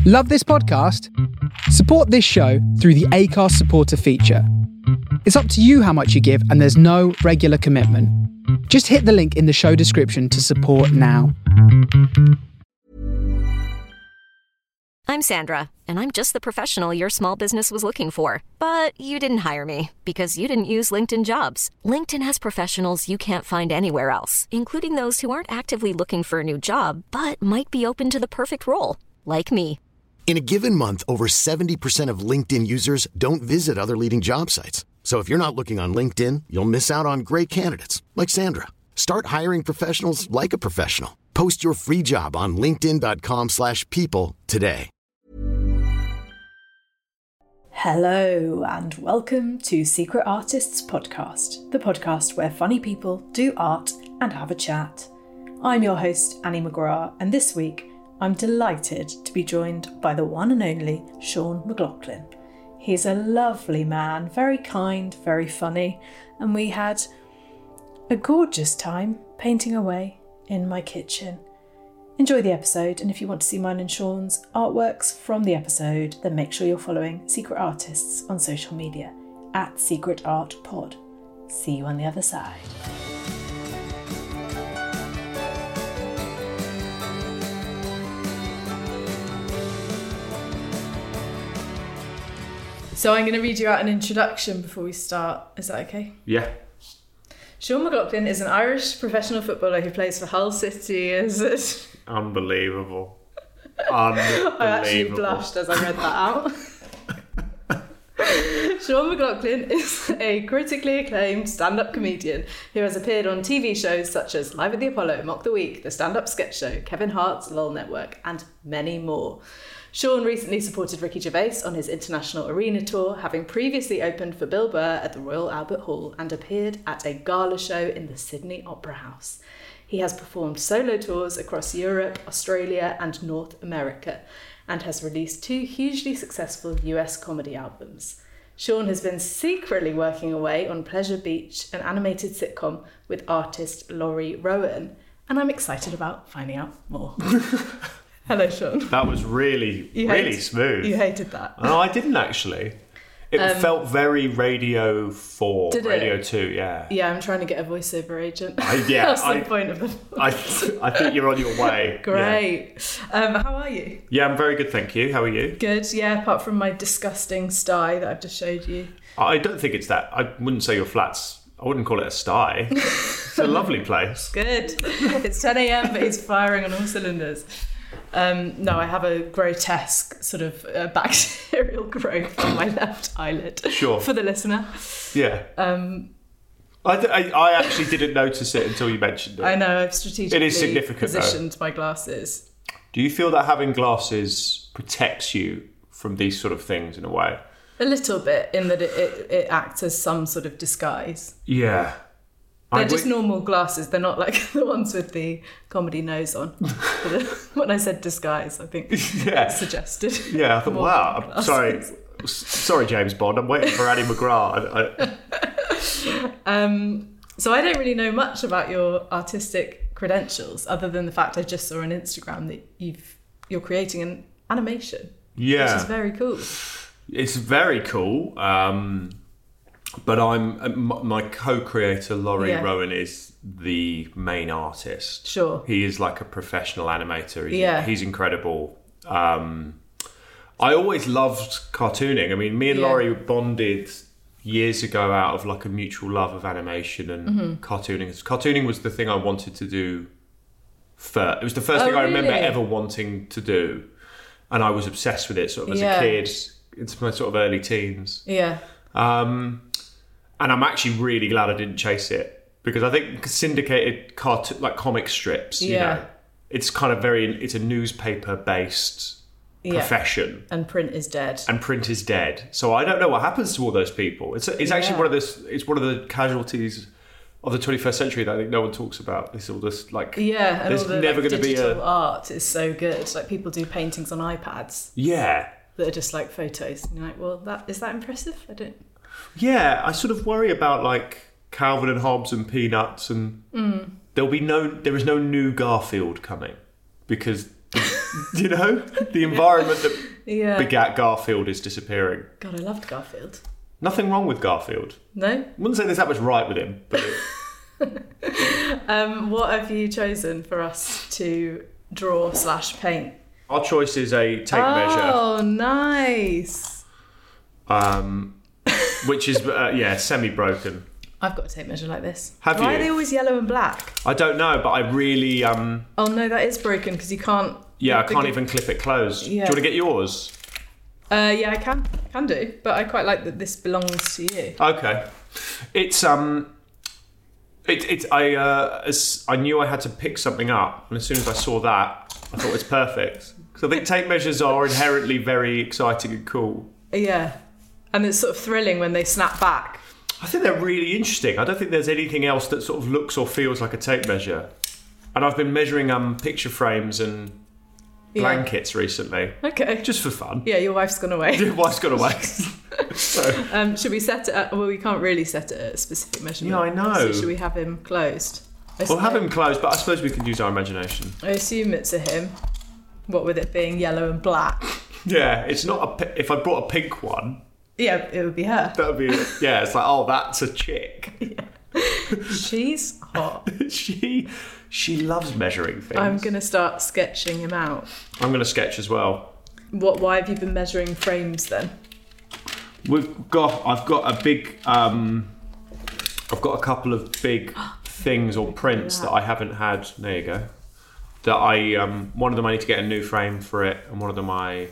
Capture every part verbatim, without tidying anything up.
Love this podcast? Support this show through the Acast supporter feature. It's up to you how much you give, and there's no regular commitment. Just hit the link in the show description to support now. I'm Sandra, and I'm just the professional your small business was looking for. But you didn't hire me because you didn't use LinkedIn Jobs. LinkedIn has professionals you can't find anywhere else, including those who aren't actively looking for a new job, but might be open to the perfect role, like me. In a given month, over seventy percent of LinkedIn users don't visit other leading job sites. So if you're not looking on LinkedIn, you'll miss out on great candidates like Sandra. Start hiring professionals like a professional. Post your free job on linkedin.com slash people today. Hello and welcome to Secret Artists Podcast, the podcast where funny people do art and have a chat. I'm your host, Annie McGrath, and this week I'm delighted to be joined by the one and only Sean McLaughlin. He's a lovely man, very kind, very funny, and we had a gorgeous time painting away in my kitchen. Enjoy the episode, and if you want to see mine and Sean's artworks from the episode, then make sure you're following Secret Artists on social media at Secret Art Pod. See you on the other side. So I'm going to read you out an introduction before we start. Is that okay? Yeah. Sean McLaughlin is an Irish professional footballer who plays for Hull City. Is it? Unbelievable. Unbelievable. I actually blushed as I read that out. Sean McLaughlin is a critically acclaimed stand-up comedian who has appeared on T V shows such as Live at the Apollo, Mock the Week, The Stand-Up Sketch Show, Kevin Hart's LOL Network, and many more. Sean recently supported Ricky Gervais on his international arena tour, having previously opened for Bill Burr at the Royal Albert Hall and appeared at a gala show in the Sydney Opera House. He has performed solo tours across Europe, Australia, and North America, and has released two hugely successful U S comedy albums. Sean has been secretly working away on Pleasure Beach, an animated sitcom with artist Laurie Rowan, and I'm excited about finding out more. Hello, Sean. That was really, You really hate- smooth. You hated that. No, I didn't actually. It Um, felt very Radio four, Did it? Radio two, yeah. Yeah, I'm trying to get a voiceover agent. I- yeah, That's the I- point of the I, I think you're on your way. Great. Um, how are you? Yeah. yeah, I'm very good, thank you. How are you? Good, yeah, apart from my disgusting sty that I've just showed you. I don't think it's that. I wouldn't say your flat's, I wouldn't call it a sty. It's a lovely place. Good. It's ten a.m, but he's firing on all cylinders. Um, no, I have a grotesque sort of uh, bacterial growth on my left eyelid. Sure. For the listener. Yeah. Um, I, I, I actually didn't notice it until you mentioned it. I know, I've strategically It is significant, positioned my glasses. Do you feel that having glasses protects you from these sort of things in a way? A little bit, in that it, it, it acts as some sort of disguise. Yeah. They're I just w- normal glasses. They're not like the ones with the comedy nose on. When I said disguise, I think Yeah. it suggested. Yeah, I thought, more wow, than I'm sorry. glasses. S- Sorry, James Bond. I'm waiting for Annie McGrath. I, I, Um, so I don't really know much about your artistic credentials, other than the fact I just saw on Instagram that you've you're creating an animation, yeah. which is very cool. It's very cool. Um, but I'm uh, m- my co-creator, Laurie Yeah. Rowan, is the main artist. Sure. He is like a professional animator. He's, Yeah. he's incredible. Um, I always loved cartooning. I mean, me and Yeah. Laurie bonded years ago out of like a mutual love of animation and Mm-hmm. cartooning. Cartooning was the thing I wanted to do first. It was the first Oh, thing I remember really? ever wanting to do. And I was obsessed with it sort of as Yeah. a kid, into my sort of early teens. Yeah. Um, and I'm actually really glad I didn't chase it, because I think syndicated cartoon, like comic strips, you Yeah. know, it's kind of very, it's a newspaper based Yeah. profession. And print is dead. And print is dead. So I don't know what happens to all those people. It's it's actually Yeah. one of this. It's one of the casualties of the twenty-first century that I think no one talks about. It's all this like Yeah, and there's all the never like, going to be digital a art is so good. Like people do paintings on iPads yeah that are just like photos. And you're like, well, that is that impressive? I don't. yeah. I sort of worry about like Calvin and Hobbes and Peanuts, and Mm. there'll be no there is no new Garfield coming because You know, the environment that Yeah. begat Garfield is disappearing. God, I loved Garfield. Nothing wrong with Garfield. No? I wouldn't say there's that much right with him, but it, Um, what have you chosen for us to draw slash paint? our choice is a tape measure, Oh, nice. um, which is uh, yeah semi-broken. I've got a tape measure like this. Have Why you? are they always yellow and black? I don't know, but I really um Oh no, that is broken because you can't. yeah I the- can't even clip it closed. Yeah. Do you want to get yours? Uh, yeah, I can can do, but I quite like that this belongs to you. Okay, it's um. It, it's I uh, as I knew I had to pick something up, and as soon as I saw that, I thought it's perfect. Because I think tape measures are inherently very exciting and cool. Yeah, and it's sort of thrilling when they snap back. I think they're really interesting. I don't think there's anything else that sort of looks or feels like a tape measure. And I've been measuring um picture frames and Yeah. blankets recently, Okay. just for fun. Yeah, your wife's gone away. Your wife's got away. So, Um, should we set it at, well, we can't really set it at a specific measurement. Yeah, I know. So should we have him closed? I we'll have suppose- him closed, but I suppose we can use our imagination. I assume it's a him. What with it being yellow and black. Yeah, it's not a. pi- If I brought a pink one, Yeah, it would be her. that would be. Yeah, it's like, oh, that's a chick. She's hot. she she loves measuring things. I'm going to start sketching him out. I'm gonna sketch as well. What? Why have you been measuring frames then? We've got. I've got a big. Um, I've got a couple of big things or prints that I haven't had. There you go. That I. Um, one of them I need to get a new frame for it, and one of them I.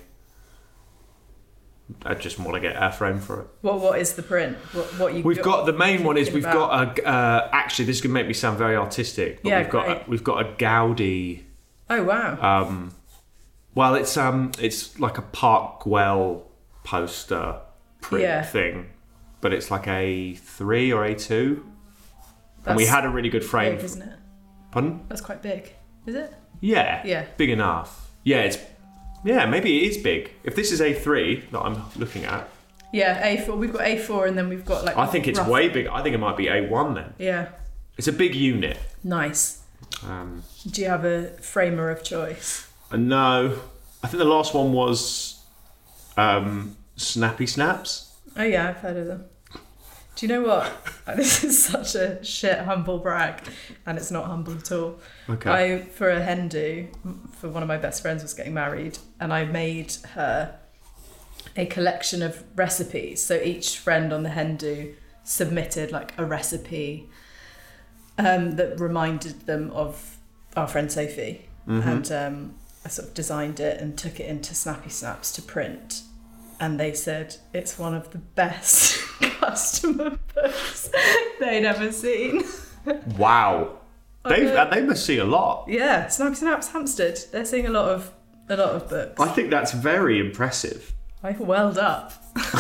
I just want to get a frame for it. What? What is the print? What? What you? We've got the main one is thinking we've about? got a. Uh, actually, this is gonna make me sound very artistic. But Yeah, we've got great. a, we've got a Gaudi. Oh wow. Um, well, it's um, it's like a Park Gwell poster print Yeah. thing, but it's like a three or a two, and we That's had a really good frame. big, isn't it? Pardon? That's quite big. Is it? Yeah. Yeah. Big enough. Yeah, it's yeah, maybe it is big. If this is a three that I'm looking at, Yeah, A four. We've got A four, and then we've got like. I think it's rough- way big. I think it might be a one then. Yeah. It's a big unit. Nice. Um, Do you have a framer of choice? and no, I think the last one was um, Snappy Snaps. Oh yeah, I've heard of them. Do you know what? This is such a shit humble brag, and it's not humble at all. Okay. I, for a hen do, for one of my best friends was getting married, and I made her a collection of recipes. So each friend on the hen do submitted like a recipe um, that reminded them of our friend Sophie, Mm-hmm. and um, I sort of designed it and took it into Snappy Snaps to print. And they said it's one of the best customer books they'd ever seen. Wow. They Okay. and they must see a lot. Yeah, Snappy Snaps Hampstead. They're seeing a lot of a lot of books. I think that's very impressive. I've welled up.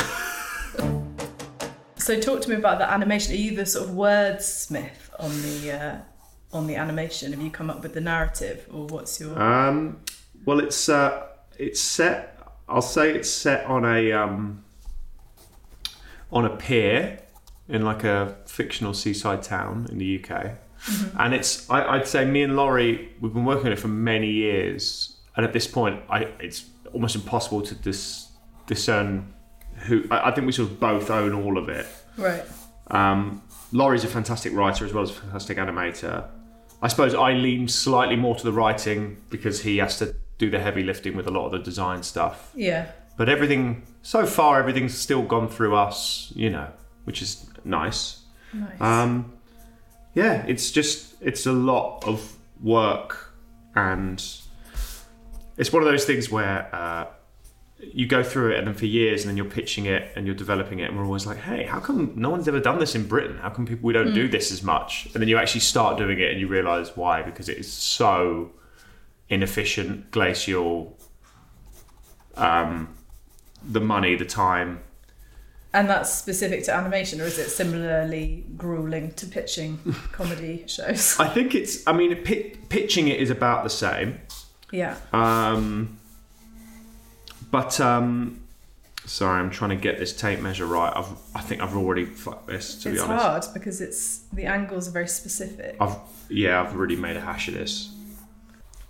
So talk to me about the animation. Are you the sort of wordsmith on the uh, on the animation? Have you come up with the narrative, or what's your? Um, well, it's uh, it's set. I'll say it's set on a um, on a pier in like a fictional seaside town in the U K, mm-hmm. and it's. I, I'd say me and Laurie, we've been working on it for many years, and at this point, I it's almost impossible to dis, discern who. I, I think we sort of both own all of it. Right. Um, Laurie's a fantastic writer as well as a fantastic animator. I suppose I lean slightly more to the writing because he has to do the heavy lifting with a lot of the design stuff. Yeah. But everything, so far, everything's still gone through us, you know, which is nice. Nice. Um, yeah, it's just, it's a lot of work, and it's one of those things where uh, you go through it and then for years and then you're pitching it and you're developing it and we're always like, hey, how come no one's ever done this in Britain? How come people we don't mm. do this as much? And then you actually start doing it and you realise why, because it is so inefficient, glacial, um, the money, the time. And that's specific to animation, or is it similarly grueling to pitching comedy shows? I think it's, I mean, p- pitching it is about the same. Yeah. Um, but, um, sorry, I'm trying to get this tape measure right. I've, I think I've already fucked this, to it's be honest. hard because it's the angles are very specific. I've, yeah, I've really made a hash of this.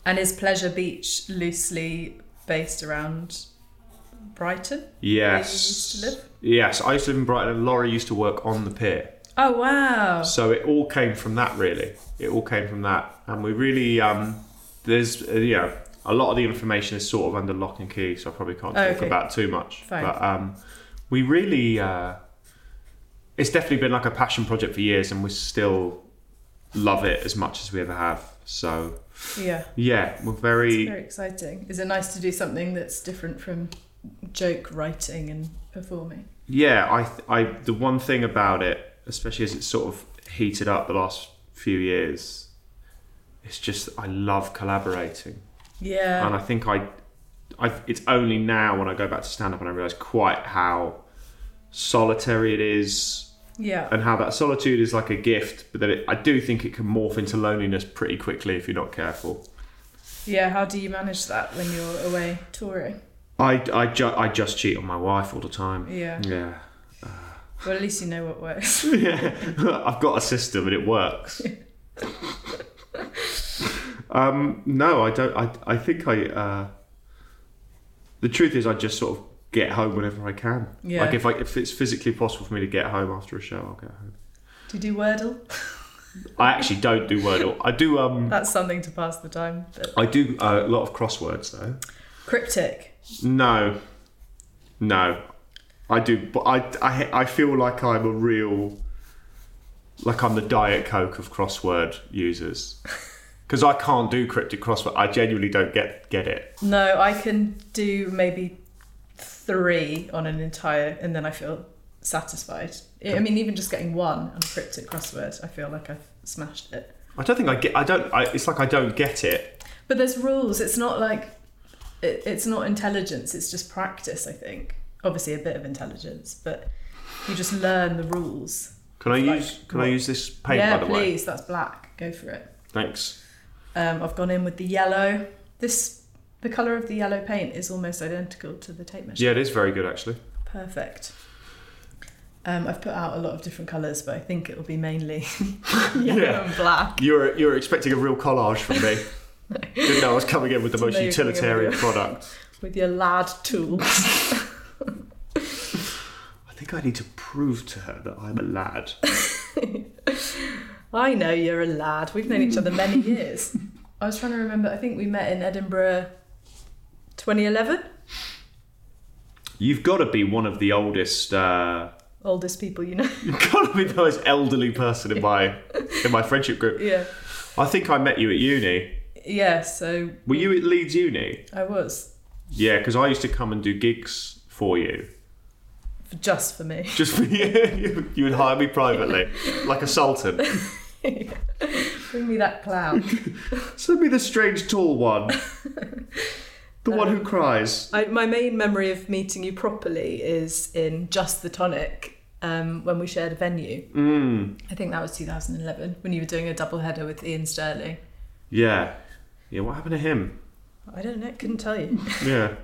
And is Pleasure Beach loosely based around Brighton? Yes. Where you used to live? Yes, I used to live in Brighton and Laurie used to work on the pier. Oh, wow. So it all came from that, really. It all came from that. And we really, um, there's, uh, yeah, a lot of the information is sort of under lock and key, so I probably can't talk okay. about too much. Fine. But um, we really, uh, it's definitely been like a passion project for years, and we still love it as much as we ever have. So, yeah, yeah, we're very... It's very exciting. Is it nice to do something that's different from joke writing and performing? Yeah, I, I, the one thing about it, especially as it's sort of heated up the last few years, it's just, I love collaborating. Yeah. And I think I, I, it's only now when I go back to stand-up and I realise quite how solitary it is. Yeah. And how that solitude is like a gift, but that it, I do think it can morph into loneliness pretty quickly if you're not careful. Yeah, how do you manage that when you're away touring? I, I, ju- I just cheat on my wife all the time. Yeah. Yeah. Well, at least you know what works. Yeah, I've got a system and it works. um, no, I don't. I, I think I. Uh, the truth is, I just sort of get home whenever I can. Yeah. Like if I, if it's physically possible for me to get home after a show, I'll get home. Do you do Wordle? I actually don't do Wordle. I do. Um, That's something to pass the time. But... I do uh, a lot of crosswords though. Cryptic? No, no. I do, but I, I, I feel like I'm a real, like I'm the Diet Coke of crossword users. Because I can't do cryptic crossword. I genuinely don't get get it. No, I can do maybe three on an entire, and then I feel satisfied. I mean, even just getting one on a cryptic crossword, I feel like I've smashed it. I don't think I get. I don't. I, it's like I don't get it. But there's rules. It's not like it, it's not intelligence. It's just practice. I think. Obviously, a bit of intelligence, but you just learn the rules. Can I like, use? Can what? I use this paint? Yeah, by the way? please. That's black. Go for it. Thanks. Um, I've gone in with the yellow. This the colour of the yellow paint is almost identical to the tape measure. Yeah, it is very good actually. Perfect. Um, I've put out a lot of different colours, but I think it will be mainly yellow yeah. and black. You were you were expecting a real collage from me. No. Didn't know I was coming in with the most utilitarian product. With your lad tools. I think I need to prove to her that I'm a lad. I know you're a lad. We've known each other many years. I was trying to remember, I think we met in Edinburgh twenty eleven. You've got to be one of the oldest... Uh, oldest people you know. You've got to be the most elderly person in my in my friendship group. Yeah. I think I met you at uni. Yeah, so... Were you at Leeds Uni? I was. Yeah, because I used to come and do gigs for you. Just for me. Just for you. you, you would hire me privately, like a sultan. Bring me that clown. Send me the strange tall one. The um, one who cries. I, my main memory of meeting you properly is in Just the Tonic, um, when we shared a venue. Mm. I think that was two thousand eleven, when you were doing a double header with Ian Sterling. Yeah. Yeah, what happened to him? I don't know, couldn't tell you. Yeah.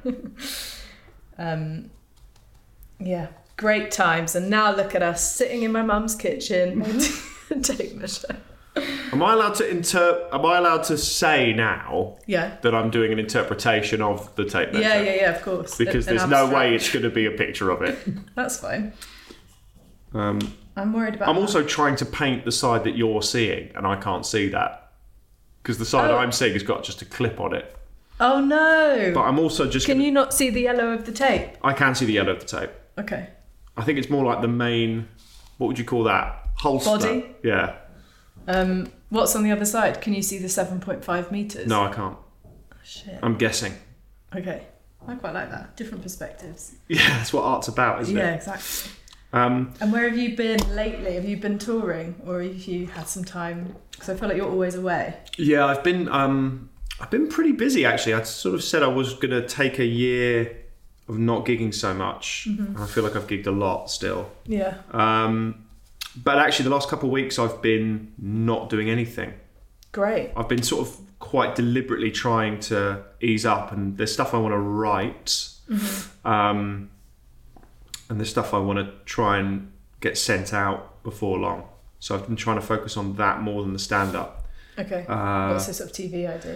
um, yeah, great times. And now look at us sitting in my mum's kitchen, tape measure. Am I allowed to inter? Am I allowed to say now? Yeah. That I'm doing an interpretation of the tape measure? Yeah, yeah, yeah. Of course. Because an, there's an no way it's going to be a picture of it. That's fine. Um, I'm worried about. I'm that. also trying to paint the side that you're seeing, and I can't see that because the side oh. I'm seeing has got just a clip on it. Oh no! But I'm also just. Can gonna... you not see the yellow of the tape? I can see the yellow of the tape. Okay. I think it's more like the main. What would you call that? Holster. Body. Yeah. Um, what's on the other side? Can you see the seven point five meters? No, I can't. Oh, shit. I'm guessing. Okay. I quite like that. Different perspectives. Yeah, that's what art's about, isn't yeah, it? Yeah, exactly. Um, and where have you been lately? Have you been touring, or have you had some time? Because I feel like you're always away. Yeah, I've been. Um, I've been pretty busy actually. I sort of said I was going to take a year of not gigging so much, mm-hmm. and I feel like I've gigged a lot still. Yeah. Um, but actually, the last couple of weeks I've been not doing anything. Great. I've been sort of quite deliberately trying to ease up, and there's stuff I want to write. Mm-hmm. Um, and there's stuff I want to try and get sent out before long. So I've been trying to focus on that more than the stand-up. Okay. Uh, What's the sort of T V ideas?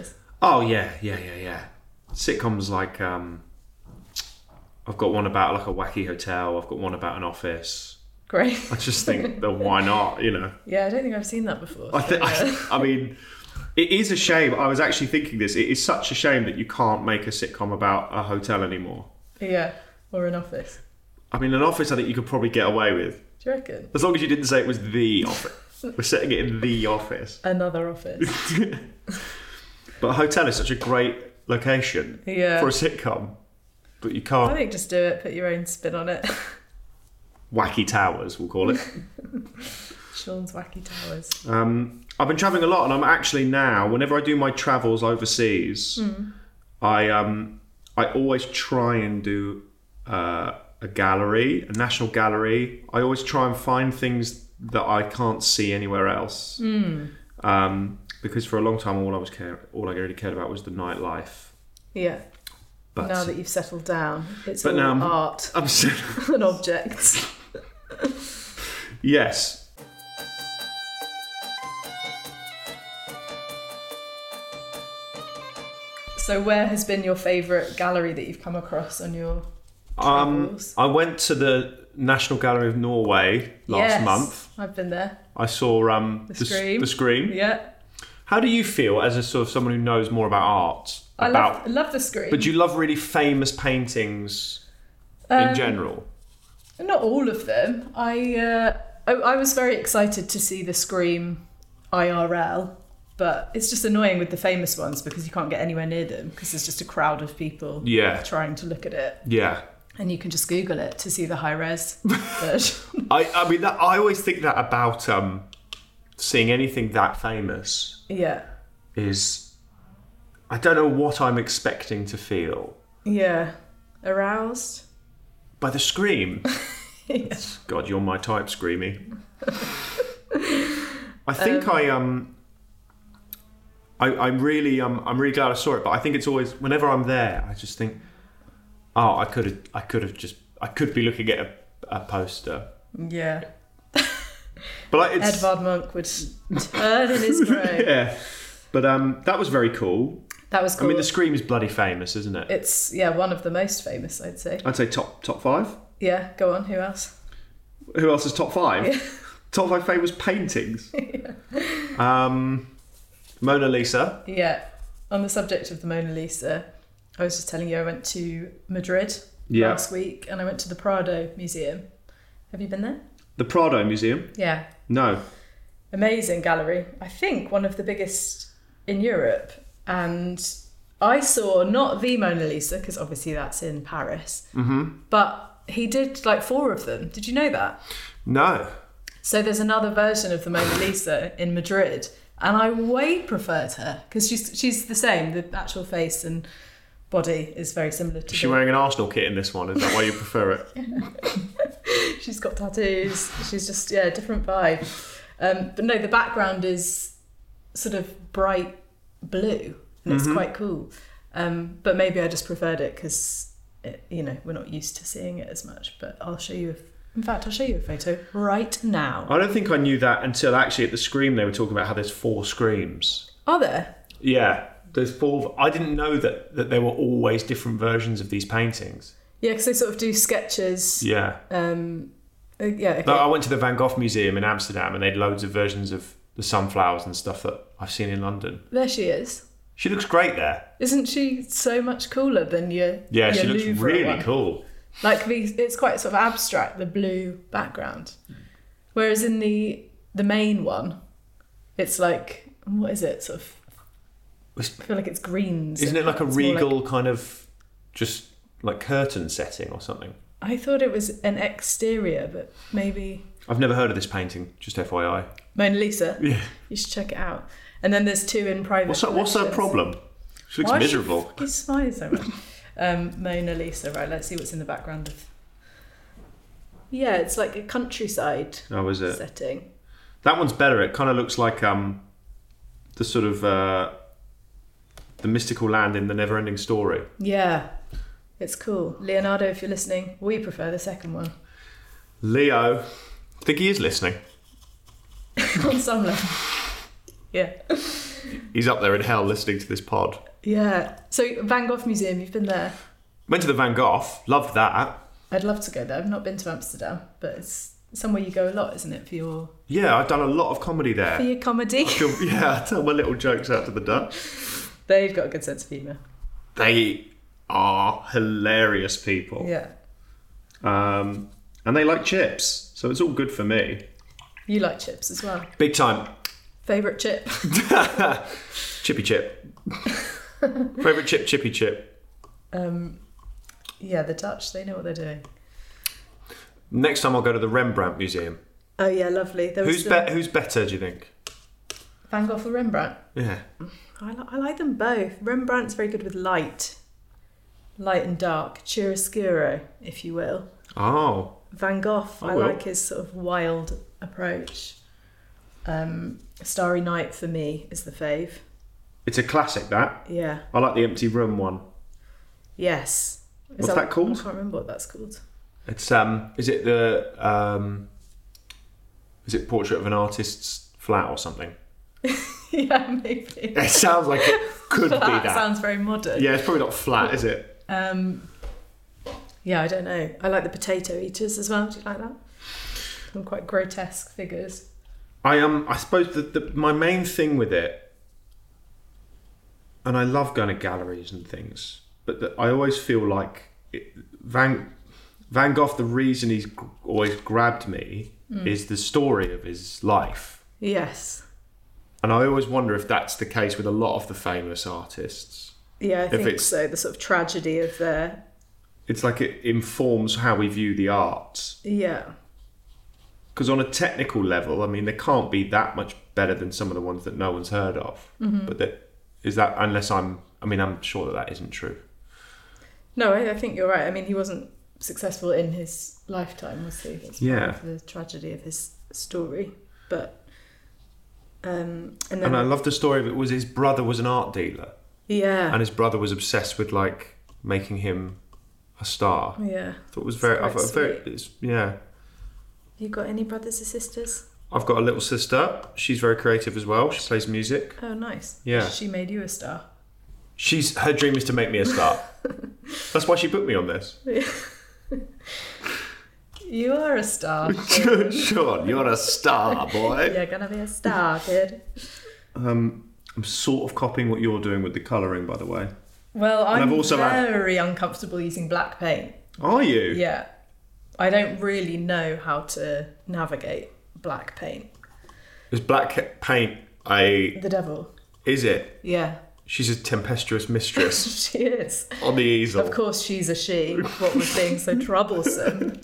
Oh yeah, yeah, yeah, yeah. Sitcoms like um, I've got one about like a wacky hotel. I've got one about an office. Great. I just think that why not? You know. Yeah, I don't think I've seen that before. I think. So, I, I mean, it is a shame. I was actually thinking this. It is such a shame that you can't make a sitcom about a hotel anymore. yeah, or an office. I mean, an office I think you could probably get away with. Do you reckon? As long as you didn't say it was the office. We're setting it in the office. Another office. But a hotel is such a great location Yeah. for a sitcom. But you can't. I think just do it. Put your own spin on it. Wacky Towers, we'll call it. Sean's Wacky Towers. Um, I've been travelling a lot, and I'm actually now, whenever I do my travels overseas, mm. I um, I always try and do uh, a gallery, a national gallery. I always try and find things that I can't see anywhere else. Mm. Um, because for a long time, all I was care, all I really cared about was the nightlife. Yeah. But now that you've settled down, it's but all now I'm, art I'm and objects. Yes. So where has been your favourite gallery that you've come across on your Um, travels? I went to the National Gallery of Norway last yes, month. I've been there. I saw um, The the, Scream. the Scream. Yeah. How do you feel as a sort of someone who knows more about art? I about, love, I love the Scream. But do you love really famous paintings Um, in general? Not all of them. I, uh, I I was very excited to see the Scream I R L, but it's just annoying with the famous ones because you can't get anywhere near them because there's just a crowd of people Yeah. trying to look at it. Yeah. And you can just Google it to see the high res version. I, I mean, that, I always think that about um, seeing anything that famous Yeah. is, I don't know what I'm expecting to feel. Yeah. Aroused? By the Scream. Yeah. God, you're my type, Screamy. I think um, I um, I I really um, I'm really glad I saw it. But I think it's always whenever I'm there, I just think, oh, I could have I could have just I could be looking at a, a poster. Yeah. But like, it's, Edvard Munch would turn in his grave. Yeah. But um, that was very cool. That was cool. I mean, the Scream is bloody famous, isn't it? It's, yeah, one of the most famous, I'd say. I'd say top top five. Yeah, go on, who else? Who else is top five? Yeah. Top five famous paintings. Yeah. Um, Mona Lisa. Yeah. On the subject of the Mona Lisa, I was just telling you I went to Madrid yeah. last week and I went to the Prado Museum. Have you been there? The Prado Museum? Yeah. No. Amazing gallery. I think one of the biggest in Europe. And I saw not the Mona Lisa, because obviously that's in Paris, mm-hmm. but he did like four of them. Did you know that? No. So there's another version of the Mona Lisa in Madrid, and I way preferred her because she's she's the same. The actual face and body is very similar to. Is she the... wearing an Arsenal kit in this one? Is that why you prefer it? She's got tattoos. She's just yeah, different vibe. Um, but no, the background is sort of bright blue, and it's mm-hmm. quite cool. Um, but maybe I just preferred it because you know we're not used to seeing it as much. But I'll show you. A, in fact, I'll show you a photo right now. I don't think I knew that until actually at the Scream they were talking about how there's four Screams. Are there? Yeah, there's four. I didn't know that that there were always different versions of these paintings. Yeah, because they sort of do sketches. Yeah. Um. Uh, yeah. Okay. No, I went to the Van Gogh Museum in Amsterdam, and they had loads of versions of the sunflowers and stuff that I've seen in London. There she is. She looks great there. Isn't she so much cooler than your Yeah, your she looks Louvre really one? cool. Like the, it's quite sort of abstract, the blue background. Whereas in the the main one, it's like, what is it? Sort of, I feel like it's greens. Isn't it like a It's more regal like, kind of just like curtain setting or something? I thought it was an exterior, but maybe... I've never heard of this painting, just F Y I. Mona Lisa? Yeah. You should check it out. And then there's two in private What's her, what's her collections. problem? She looks Why miserable. Is she fucking smiling so much? Um, Mona Lisa, right, let's see what's in the background of... Yeah, it's like a countryside Oh, is it? setting. That one's better. It kind of looks like um, the sort of uh, the mystical land in the Never-Ending Story. Yeah, it's cool. Leonardo, if you're listening, we prefer the second one. Leo, I think he is listening. On some level. Yeah. He's up there in hell listening to this pod. Yeah. So Van Gogh Museum, you've been there. Went to the Van Gogh, loved that. I'd love to go there. I've not been to Amsterdam, but it's somewhere you go a lot, isn't it, for your Yeah, I've done a lot of comedy there. for your comedy? Yeah, I tell my little jokes out to the Dutch. They've got a good sense of humour. They are hilarious people. Yeah. Um, and they like chips, so it's all good for me. You like chips as well. Big time. Favourite chip? Chippy chip. Favourite chip, chippy chip. Um, yeah, the Dutch, they know what they're doing. Next time I'll go to the Rembrandt Museum. Oh yeah, lovely. There was Who's, the be- who's better, do you think? Van Gogh or Rembrandt? Yeah. I, li- I like them both. Rembrandt's very good with light. Light and dark. Chiaroscuro, if you will. Oh. Van Gogh, I I will. like his sort of wild approach. Um, Starry Night for me is the fave. It's a classic, that. Yeah. I like the Empty Room one. Yes. Is What's that called? I can't remember what that's called. It's um. Is it the um? Is it Portrait of an Artist's Flat or something? Yeah, maybe. It sounds like it could be That that. sounds very modern. Yeah, it's probably not flat, is it? Um, yeah, I don't know. I like the Potato Eaters as well. Do you like that? Some quite grotesque figures. I um. I suppose the, the my main thing with it, and I love going to galleries and things, but the, I always feel like it, Van Van Gogh. The reason he's g- always grabbed me mm. is the story of his life. Yes. And I always wonder if that's the case with a lot of the famous artists. Yeah, I If think it's- so. The sort of tragedy of their... It's like it informs how we view the arts. Yeah. Because on a technical level, I mean, they can't be that much better than some of the ones that no one's heard of. Mm-hmm. But that is that, unless I'm, I mean, I'm sure that that isn't true. No, I, I think you're right. I mean, he wasn't successful in his lifetime, was he? That's Yeah. part of the tragedy of his story. But... Um, and then... And I love the story of it was his brother was an art dealer. Yeah. And his brother was obsessed with, like, making him a star. Yeah. I thought it was very, I It's thought quite very, it's, yeah. You got any brothers or sisters? I've got a little sister. She's very creative as well. She plays music. Oh, nice. Yeah. She made you a star. She's her dream is to make me a star. That's why she put me on this. You are a star. kid. Sean, you're a star, boy. You're gonna be a star, kid. Um, I'm sort of copying what you're doing with the colouring, by the way. Well, I'm I've also had- very uncomfortable using black paint. Are you? Yeah. I don't really know how to navigate black paint. Is black paint a... The devil. Is it? Yeah. She's a tempestuous mistress She is. on the easel. Of course she's a she. What was being so troublesome?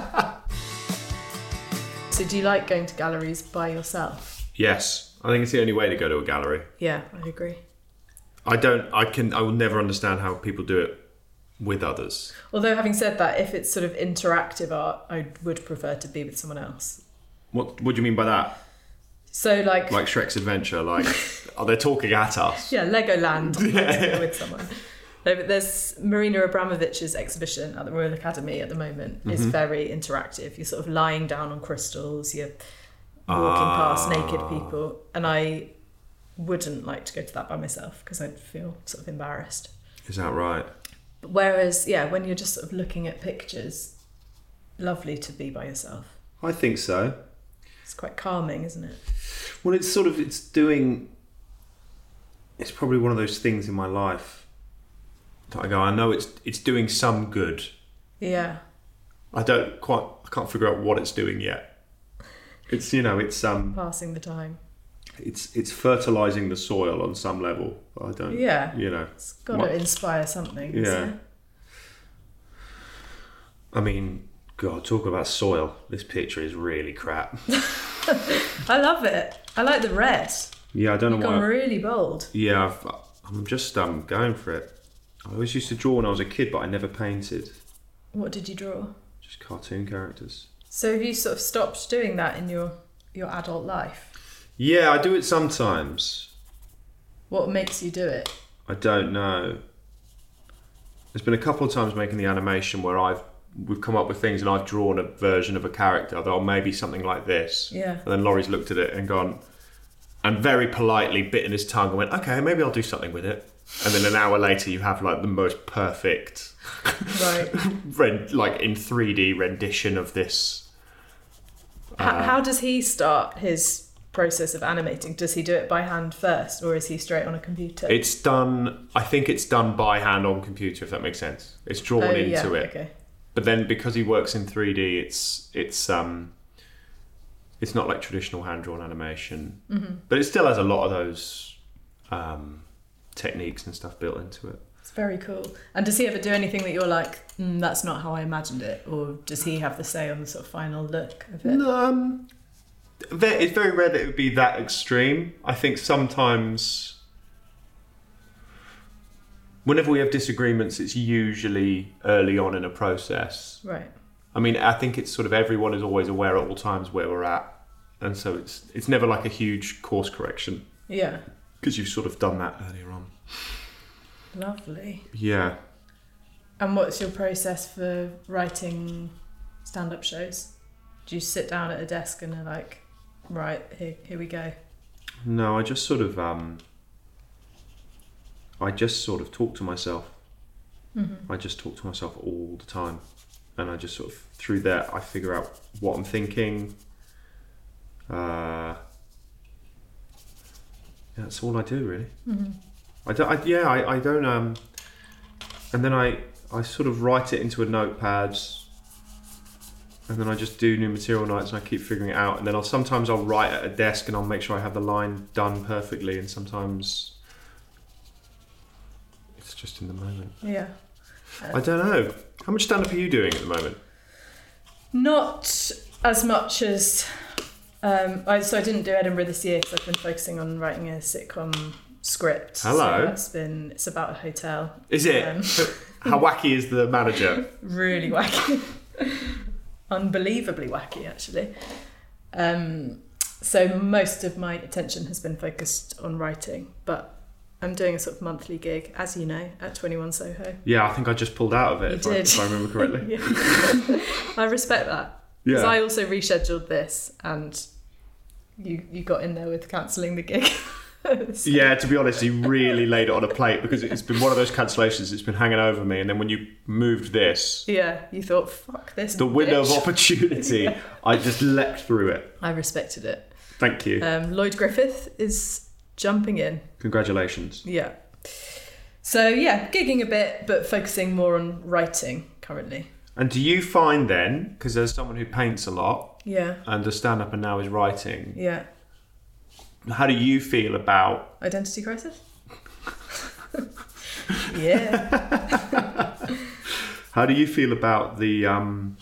So do you like going to galleries by yourself? Yes. I think it's the only way to go to a gallery. Yeah, I agree. I don't... I can... I will never understand how people do it with others. Although having said that, if it's sort of interactive art, I would prefer to be with someone else. What What do you mean by that? So like... Like Shrek's Adventure? Like, are they talking at us? Yeah, Legoland. Yeah. With someone. No, but there's Marina Abramovich's exhibition at the Royal Academy at the moment is Mm-hmm. very interactive. You're sort of lying down on crystals, you're walking Ah. past naked people, and I wouldn't like to go to that by myself because I'd feel sort of embarrassed. Is that right? Whereas, yeah, when you're just sort of looking at pictures, lovely to be by yourself. I think so. It's quite calming, isn't it? Well, it's sort of, it's doing, it's probably one of those things in my life that I go, I know it's it's doing some good. Yeah. I don't quite, I can't figure out what it's doing yet. It's, you know, it's um, Passing the time. it's it's fertilizing the soil on some level. I don't, Yeah. you know. It's got My- to inspire something, Yeah. isn't it? I mean, God, talk about soil. This picture is really crap. I love it. I like the red. Yeah, I don't You've know gone why. really bold. Yeah, I've, I'm just um going for it. I always used to draw when I was a kid, but I never painted. What did you draw? Just cartoon characters. So have you sort of stopped doing that in your, your adult life? Yeah, I do it sometimes. What makes you do it? I don't know. There's been a couple of times making the animation where I've we've come up with things and I've drawn a version of a character that, oh, maybe something like this. Yeah. And then Laurie's looked at it and gone, and very politely bitten his tongue and went, okay, maybe I'll do something with it. and then an hour later you have like the most perfect, right, rend- like in three D rendition of this. Uh, how, how does he start his process of animating? Does he do it by hand first, or is he straight on a computer? It's done. I think it's done by hand on computer, if that makes sense. It's drawn oh, into yeah, it. Okay. But then because he works in three D, it's it's um. It's not like traditional hand-drawn animation, mm-hmm. but it still has a lot of those um, techniques and stuff built into it. It's very cool. And does he ever do anything that you're like, mm, that's not how I imagined it? Or does he have the say on the sort of final look of it? No, um, it's very rare that it would be that extreme. I think sometimes, whenever we have disagreements, it's usually early on in a process. Right. I mean, I think it's sort of everyone is always aware at all times where we're at. And so it's it's never like a huge course correction. Yeah. Because you've sort of done that earlier on. Lovely. Yeah. And what's your process for writing stand-up shows? Do you sit down at a desk and are like, right, here, here we go? No, I just sort of, um, I just sort of talk to myself. Mm-hmm. I just talk to myself all the time. And I just sort of, through that, I figure out what I'm thinking. Uh, yeah, that's all I do, really. Mm-hmm. I don't, I, yeah, I, I don't, um, and then I, I sort of write it into a notepad, and then I just do new material nights and I keep figuring it out. And then I'll sometimes I'll write at a desk and I'll make sure I have the line done perfectly, and sometimes it's just in the moment. Yeah. I don't know. How much stand-up are you doing at the moment? Not as much as... Um, I, so I didn't do Edinburgh this year because I've been focusing on writing a sitcom script. Hello. So that's been... It's about a hotel. Is it? Um, How wacky is the manager? Really wacky. Unbelievably wacky, actually. Um, so most of my attention has been focused on writing, but I'm doing a sort of monthly gig, as you know, at twenty-one Soho. Yeah, I think I just pulled out of it, You if, did. I, if I remember correctly. I respect that. Because Yeah. I also rescheduled this, and you you got in there with cancelling the gig. So- Yeah, to be honest, he really laid it on a plate, because it's been one of those cancellations that's been hanging over me. And then when you moved this, Yeah, you thought, fuck this the window bitch. of opportunity, Yeah. I just leapt through it. I respected it. Thank you. Um, Lloyd Griffith is jumping in. Congratulations. Yeah. So yeah, gigging a bit, but focusing more on writing currently. And do you find then, because there's someone who paints a lot, Yeah. and the stand-up and now is writing, Yeah. how do you feel about... Identity crisis? Yeah. How do you feel about the um,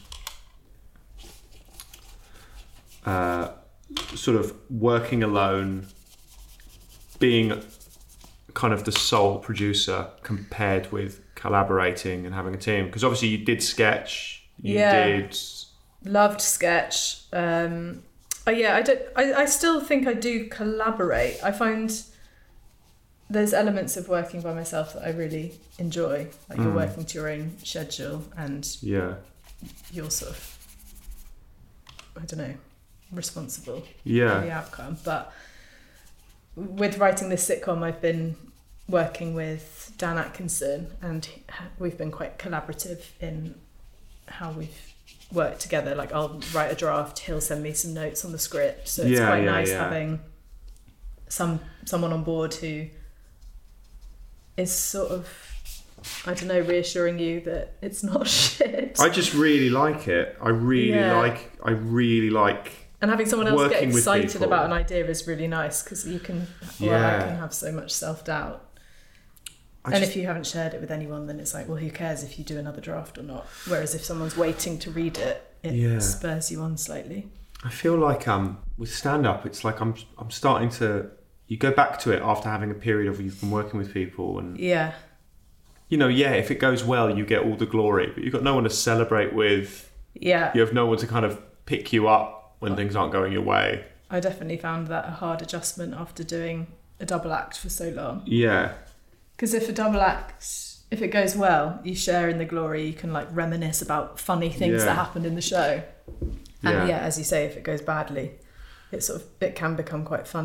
uh, sort of working alone, being kind of the sole producer compared with collaborating and having a team? Because obviously you did sketch, you Yeah. did... Loved sketch. Um, oh yeah, I don't. I, I still think I do collaborate. I find there's elements of working by myself that I really enjoy. Like you're Mm. working to your own schedule and Yeah. you're sort of, I don't know, responsible Yeah. for the outcome. But with writing this sitcom, I've been working with Dan Atkinson, and we've been quite collaborative in how we've worked together. Like I'll write a draft, he'll send me some notes on the script, so it's Yeah, quite yeah, nice yeah. having some someone on board who is sort of, I don't know, reassuring you that it's not shit. I just really like it. I really Yeah. like... I really like... And having someone else get working with excited people. about an idea is really nice, because you can, well, Yeah. I can have so much self-doubt. I And just- if you haven't shared it with anyone, then it's like, well, who cares if you do another draft or not? Whereas if someone's waiting to read it, it Yeah. spurs you on slightly. I feel like um with stand up, it's like I'm I'm starting to you go back to it after having a period of you've been working with people, and Yeah. you know, yeah, if it goes well, you get all the glory, but you've got no one to celebrate with. Yeah. You have no one to kind of pick you up when things aren't going your way. I definitely found that a hard adjustment after doing a double act for so long. Yeah. Because if a double act, if it goes well, you share in the glory, you can like reminisce about funny things Yeah. that happened in the show. And Yeah. yeah, as you say, if it goes badly, it sort of, it can become quite funny.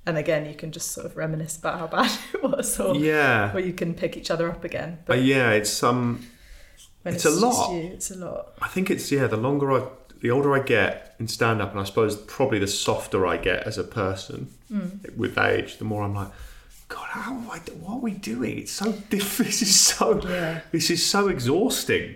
And again, you can just sort of reminisce about how bad it was, or, yeah. or you can pick each other up again. But uh, yeah, it's um, when it's, it's a just lot. You, it's a lot. I think it's yeah. The longer I, the older I get in stand-up, and I suppose probably the softer I get as a person mm. with age, the more I'm like, God, how am I, what are we doing? It's so diff- This is so. Yeah. This is so exhausting.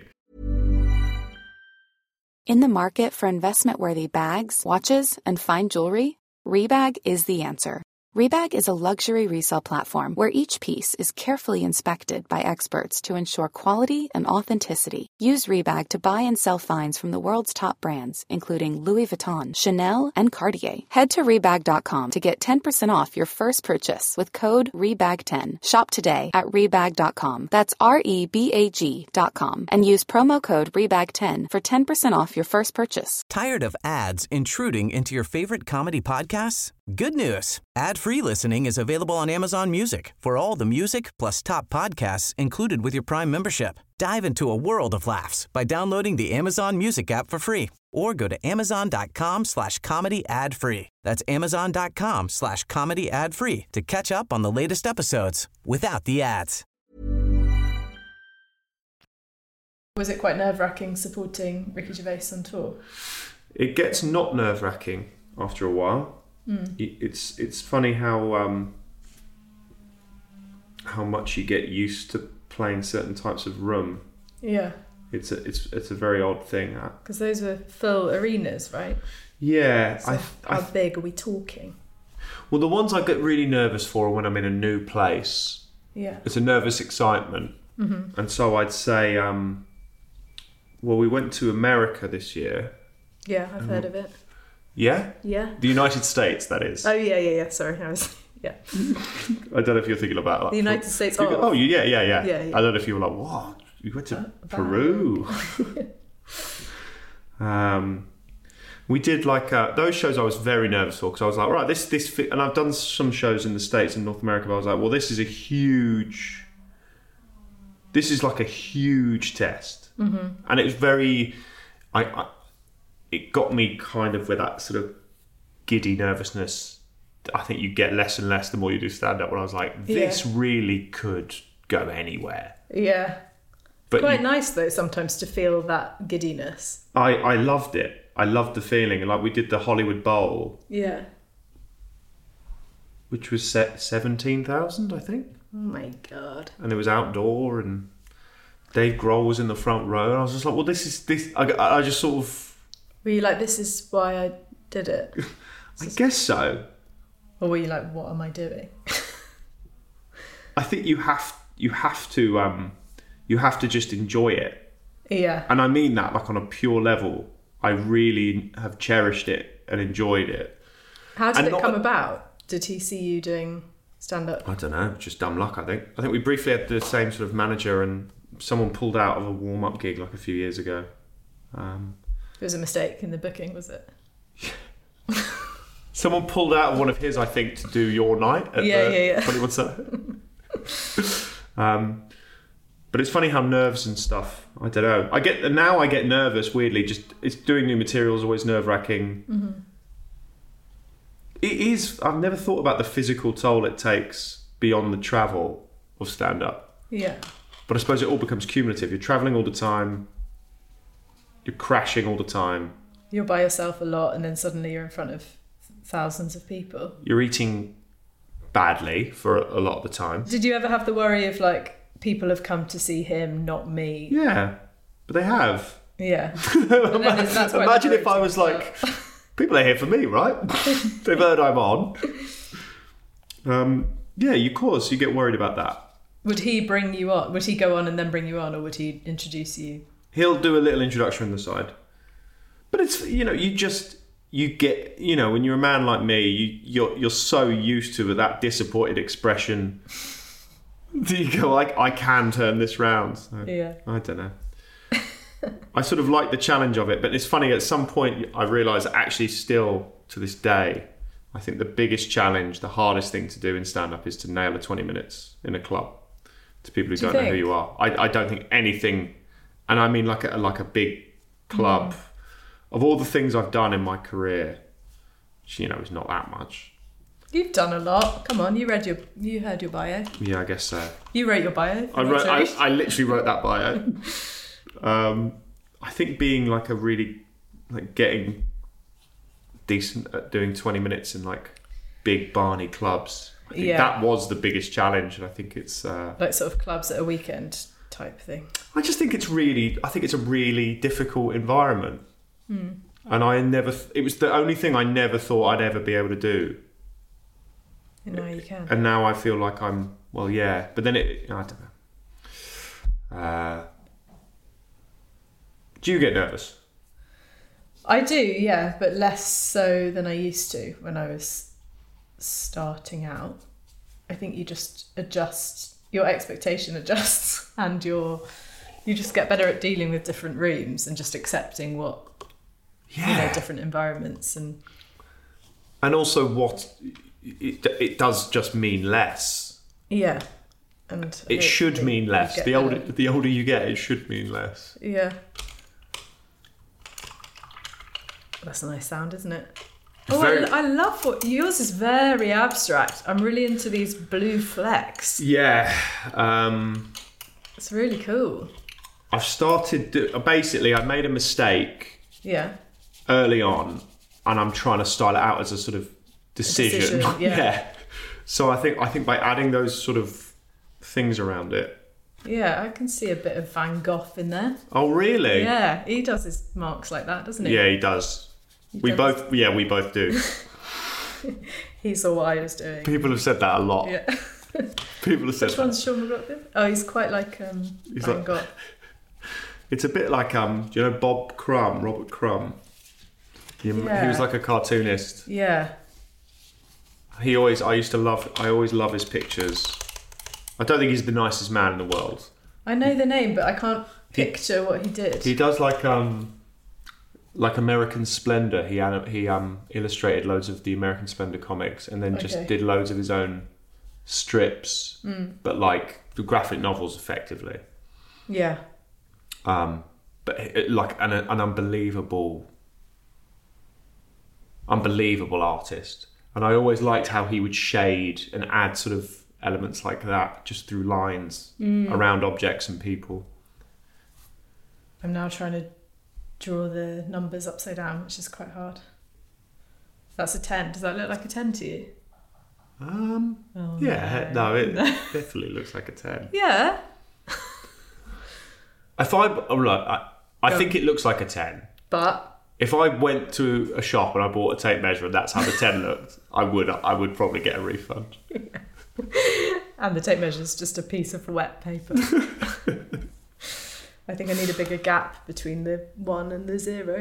In the market for investment-worthy bags, watches, and fine jewelry, Rebag is the answer. Rebag is a luxury resale platform where each piece is carefully inspected by experts to ensure quality and authenticity. Use Rebag to buy and sell finds from the world's top brands, including Louis Vuitton, Chanel, and Cartier. Head to Rebag dot com to get ten percent off your first purchase with code Rebag ten. Shop today at Rebag dot com. That's R E B A G dot com. And use promo code Rebag ten for ten percent off your first purchase. Tired of ads intruding into your favorite comedy podcasts? Good news. Ad-free listening is available on Amazon Music for all the music plus top podcasts included with your Prime membership. Dive into a world of laughs by downloading the Amazon Music app for free or go to amazon.com slash comedy ad free. That's amazon.com slash comedy ad free to catch up on the latest episodes without the ads. Was it quite nerve-wracking supporting Ricky Gervais on tour? It gets not nerve-wracking after a while. Mm. It's it's funny how um, how much you get used to playing certain types of room. Yeah. It's a it's it's a very odd thing. Because those were full arenas, right? Yeah. So I, how I, big are we talking? Well, the ones I get really nervous for are when I'm in a new place. Yeah. It's a nervous excitement, mm-hmm. and so I'd say, um, well, we went to America this year. Yeah, I've heard of it. Yeah? Yeah. The United States, that is. Oh, yeah, yeah, yeah. Sorry, I was, yeah. I don't know if you're thinking about that. The United States. Oh, Oh, oh yeah, yeah, yeah, yeah, yeah. I don't know if you were like, what? You went to uh, Peru. um, we did like, uh, those shows I was very nervous for because I was like, right, this, this, fit, and I've done some shows in the States and North America, but I was like, well, this is a huge, this is like a huge test. Mm-hmm. And it was very, I, I it got me kind of with that sort of giddy nervousness. I think you get less and less the more you do stand-up, when I was like, this yeah. really could go anywhere. Yeah. But Quite you, nice, though, sometimes to feel that giddiness. I, I loved it. I loved the feeling. Like, we did the Hollywood Bowl. Yeah. Which was set seventeen thousand, I think. Oh, my God. And it was outdoor, and Dave Grohl was in the front row. And I was just like, well, this is... this. I, I just sort of... Were you like, this is why I did it? I guess so. Or were you like, what am I doing? I think you have you have to um, you have to just enjoy it. Yeah. And I mean that like on a pure level. I really have cherished it and enjoyed it. How did and it not, come about? Did he see you doing stand-up? I don't know, just dumb luck, I think. I think we briefly had the same sort of manager, and someone pulled out of a warm-up gig like a few years ago. Um, It was a mistake in the booking, was it? Someone pulled out of one of his, I think, to do Your Night at yeah, the yeah, yeah. twenty-one Seven. um, but it's funny how nerves and stuff, I don't know. I get now I get nervous, weirdly, just it's doing new material is always nerve-wracking. Mm-hmm. It is, I've never thought about the physical toll it takes beyond the travel of stand-up. Yeah. But I suppose it all becomes cumulative. You're travelling all the time, you're crashing all the time. You're by yourself a lot, and then suddenly you're in front of thousands of people. You're eating badly for a lot of the time. Did you ever have the worry of like, people have come to see him, not me? Yeah, but they have. Yeah. Is, that's Imagine if I was like, people are here for me, right? They've heard I'm on. Um, yeah, of course, you get worried about that. Would he bring you on? Would he go on and then bring you on, or would he introduce you? He'll do a little introduction on the side. But it's, you know, you just, you get, you know, when you're a man like me, you, you're you're so used to that disappointed expression. You go, like, I can turn this round. So, yeah. I don't know. I sort of like the challenge of it, but it's funny, at some point I realised actually still to this day, I think the biggest challenge, the hardest thing to do in stand-up is to nail a twenty minutes in a club to people who do don't you know think? who you are. I, I don't think anything, and I mean like a, like a big club, mm. of all the things I've done in my career, which, you know, is not that much, You've done a lot. Come on, you read your, you heard your bio. Yeah, I guess so. You wrote your bio. I wrote. I, I literally wrote that bio. um, I think being like a really like getting decent at doing twenty minutes in like big Barney clubs. I think Yeah. that was the biggest challenge, and I think it's uh, Like sort of clubs at a weekend type thing. I just think it's really. I think it's a really difficult environment, Hmm. and I never. It was the only thing I never thought I'd ever be able to do. And now you can. And now I feel like I'm, well, yeah. But then it, I don't know. Uh, do you get nervous? I do, yeah, but less so than I used to when I was starting out. I think you just adjust, your expectation adjusts, and your you just get better at dealing with different rooms and just accepting what, Yeah. you know, different environments and... And also what, it, it does just mean less. Yeah. And It should hopefully mean you less. get The older, better. the older you get, it should mean less. Yeah. That's a nice sound, isn't it? Oh, Very- I, I love what... Yours is very abstract. I'm really into these blue flecks. Yeah. Um, It's really cool. I've started, do, basically I made a mistake Yeah. early on, and I'm trying to style it out as a sort of decision. decision, yeah. So I think I think by adding those sort of things around it. Yeah, I can see a bit of Van Gogh in there. Oh really? Yeah, he does his marks like that, doesn't he? Yeah, he does. we does. both yeah, we both do. He saw what I was doing. People have said that a lot. Yeah. People have said Which that. one's Sean McLaughlin? Oh, he's quite like um, He's Van like- Gogh. It's a bit like um, do you know Bob Crumb, Robert Crumb? He, he Yeah. was like a cartoonist. Yeah. He always I used to love I always love his pictures. I don't think he's the nicest man in the world. I know the name, but I can't picture what he did. He does like um like American Splendor. He anim- he um illustrated loads of the American Splendor comics, and then just Okay. did loads of his own strips, but like the graphic novels effectively. Yeah. Um, but it, like an an unbelievable, unbelievable artist. And I always liked how he would shade and add sort of elements like that just through lines around objects and people. I'm now trying to draw the numbers upside down, which is quite hard. That's a ten. Does that look like a ten to you? Um, Oh, yeah, no, it definitely looks like a ten. Yeah. If I, oh, look, I, I Go. think it looks like a ten. But If I went to a shop and I bought a tape measure and that's how the ten looked, I would, I would probably get a refund. and the tape measure is just a piece of wet paper. I think I need a bigger gap between the one and the zero.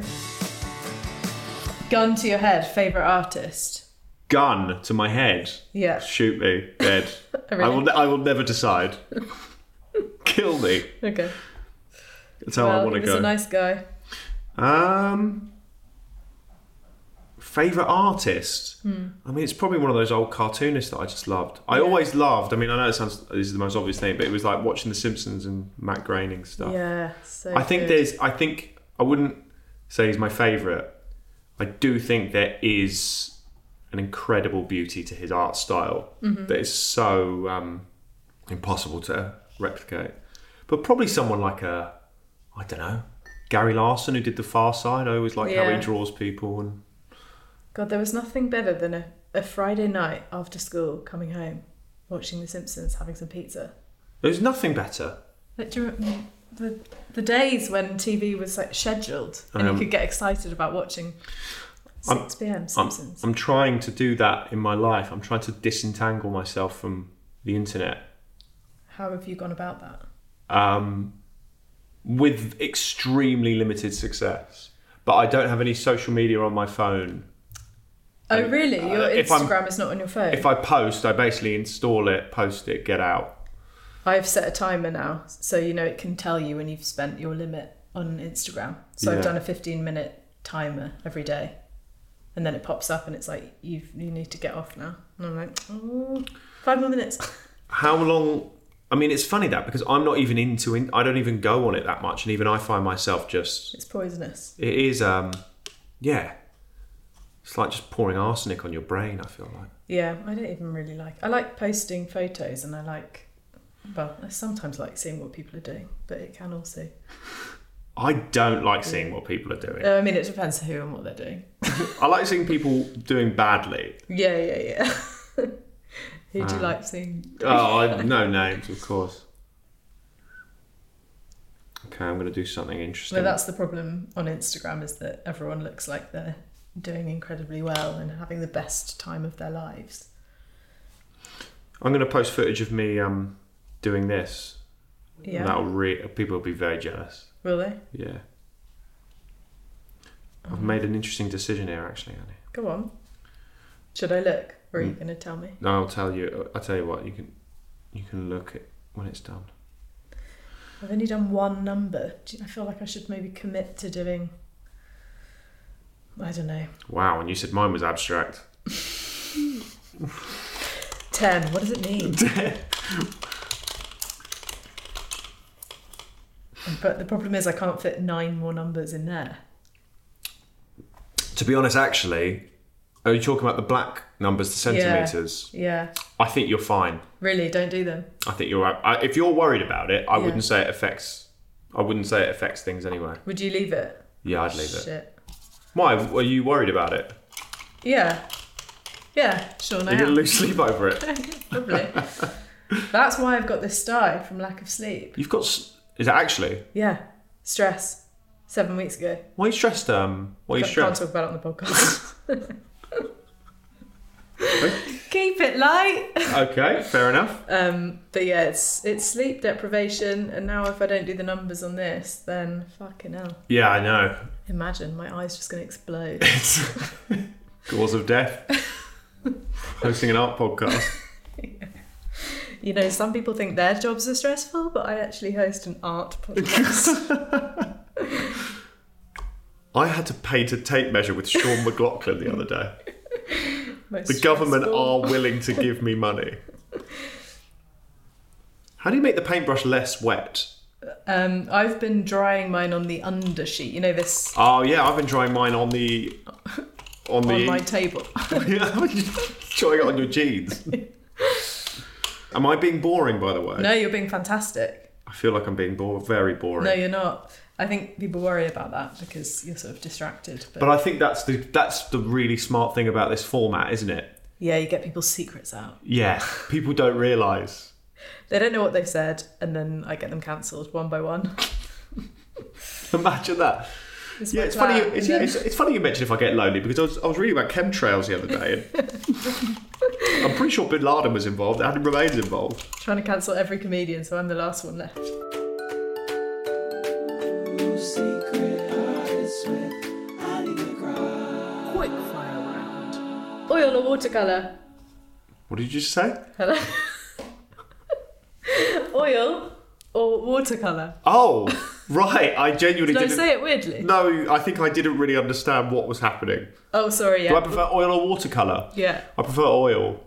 Gun to your head, favourite artist? Gun to my head. Yeah. Shoot me dead. Really? I will. ne- I will never decide. Kill me. Okay. That's how well, I want he to was go. a nice guy. Um, favorite artist. Hmm. I mean, it's probably one of those old cartoonists that I just loved. I always loved. I mean, I know it sounds this is the most obvious thing, but it was like watching The Simpsons and Matt Groening stuff. Yeah, so I think good. there's. I think I wouldn't say he's my favorite. I do think there is an incredible beauty to his art style Mm-hmm. that is so um, impossible to replicate. But probably someone like a, I don't know, Gary Larson, who did The Far Side. I always like how Yeah. he draws people. And God, there was nothing better than a, a Friday night after school, coming home, watching The Simpsons, having some pizza. there's nothing better. Like, do you remember the the days when T V was like scheduled and Um, you could get excited about watching six p.m. I'm, Simpsons? I'm trying to do that in my life. I'm trying to disentangle myself from the internet. How have you gone about that? Um, with extremely limited success. But I don't have any social media on my phone. Oh, really? Your uh, if I'm- Instagram is not on your phone? If I post, I basically install it, post it, get out. I've set a timer now, so you know it can tell you when you've spent your limit on Instagram. So Yeah. I've done a fifteen minute timer every day, and then it pops up and it's like you you need to get off now. And I'm like, oh, five more minutes. How long? I mean, it's funny that because I'm not even into it. I don't even go on it that much, and even I find myself just. It's poisonous. It is, um, yeah. It's like just pouring arsenic on your brain. I feel like. Yeah, I don't even really like... I like posting photos and I like... Well, I sometimes like seeing what people are doing, but it can also... I don't like seeing what people are doing. Uh, I mean, it depends who and what they're doing. I like seeing people doing badly. Yeah, yeah, yeah. Who do you Um, like seeing? Oh, I, no names, of course. Okay, I'm going to do something interesting. Well, that's the problem on Instagram, is that everyone looks like they're doing incredibly well and having the best time of their lives. I'm going to post footage of me um, doing this. Yeah. And that'll re- people will be very jealous. Will they? Yeah. I've made an interesting decision here, actually, Annie. Go on. Should I look, or are you going to tell me? No, I'll tell you. I'll tell you what. You can, you can look at when it's done. I've only done one number. Do you, I feel like I should maybe commit to doing... I don't know. Wow, and you said mine was abstract. Ten. What does it mean? But the problem is I can't fit nine more numbers in there. To be honest, actually, are you talking about the black numbers, the centimetres? Yeah. I think you're fine. Really, don't do them. I think you're right. I, if you're worried about it, I Yeah. wouldn't say it affects. I wouldn't say it affects things anyway. Would you leave it? Yeah, I'd leave it. Shit. Why? Are you worried about it? Yeah. Yeah, sure, no. You're going to lose sleep over it. Probably. That's why I've got this sty from lack of sleep. You've got. s- Is it actually? Yeah. Stress. Seven weeks ago. Why are you stressed? Um, why are you Can't stressed? talk about it on the podcast. Keep it light. Okay, fair enough. Um, but yeah, it's it's sleep deprivation, and now if I don't do the numbers on this, then fucking hell. Yeah, I know. Imagine my eyes just going to explode. It's cause of death. Hosting an art podcast. You know, some people think their jobs are stressful, but I actually host an art podcast. I had to paint a tape measure with Sean McLaughlin the other day. Most The government stressful. are willing to give me money. How do you make the paintbrush less wet? Um, I've been drying mine on the undersheet. You know this Oh yeah, I've been drying mine on the on the on my table. yeah, drying it on your jeans. Am I being boring, by the way? No, you're being fantastic. I feel like I'm being bo- very boring. No, you're not. I think people worry about that because you're sort of distracted. But, But I think that's the that's the really smart thing about this format, isn't it? yeah, you get people's secrets out. Yeah, people don't realise. They don't know what they've said, and then I get them cancelled one by one. Imagine that. It's Yeah, my it's funny. plan. It's, yeah, it's, it's funny you mentioned if I get lonely because I was I was reading about chemtrails the other day, and I'm pretty sure Bin Laden was involved. Adam Remain's involved. Trying to cancel every comedian, so I'm the last one left. Quick fire round. Oil or watercolour? What did you just say? Hello. Oil or watercolour? Oh, right. I genuinely Did I didn't. say it weirdly? No, I think I didn't really understand what was happening. Oh, sorry. Yeah. Do I prefer oil or watercolour? Yeah. I prefer oil.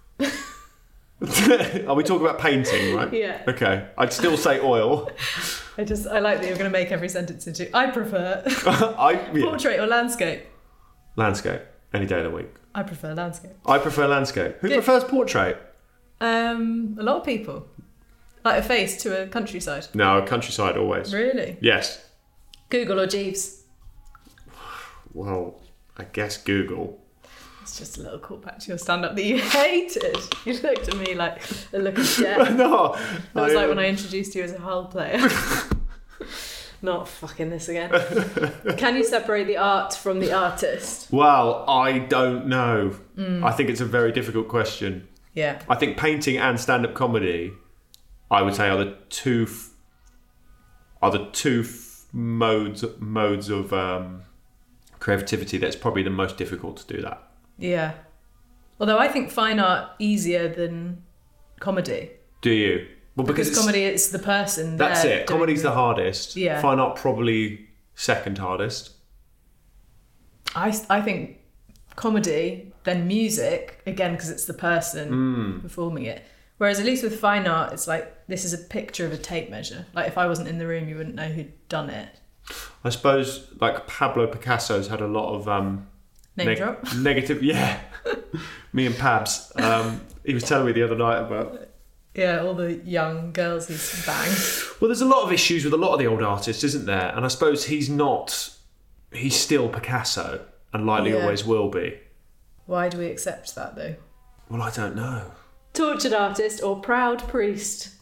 Are we talking about painting, right? Yeah. Okay. I'd still say oil. I just I like that you're going to make every sentence into. I prefer I yeah. portrait or landscape. Landscape any day of the week. I prefer landscape. I prefer landscape. Who Good. prefers portrait? Um, a lot of people like a face to a countryside. No, countryside always. Really? Yes. Google or Jeeves? Well, I guess Google. It's just a little callback to your stand-up that you hated. You looked at me like a look of death. No. That was I, like when I introduced you as a Hull player. Not fucking this again. Can you separate the art from the artist? Well, I don't know. Mm. I think it's a very difficult question. Yeah. I think painting and stand-up comedy, I would say, are the two f- are the two f- modes modes of um, creativity that's probably the most difficult to do that. Yeah. Although I think fine art easier than comedy. Do you? Well, Because, it's, comedy, it's the person. that's there it. doing Comedy's the- the hardest. Yeah. Fine art probably second hardest. I, I think comedy, then music, again, because it's the person Mm. performing it. Whereas at least with fine art, it's like, this is a picture of a tape measure. Like, if I wasn't in the room, you wouldn't know who'd done it. I suppose like Pablo Picasso's had a lot of um, Name neg- drop. negative. Yeah. Me and Pabs. Um, he was telling me the other night about... Yeah, all the young girls he's banged. Well, there's a lot of issues with a lot of the old artists, isn't there? And I suppose he's not... He's still Picasso, and likely Yeah. always will be. Why do we accept that, though? Well, I don't know. Tortured artist or proud priest?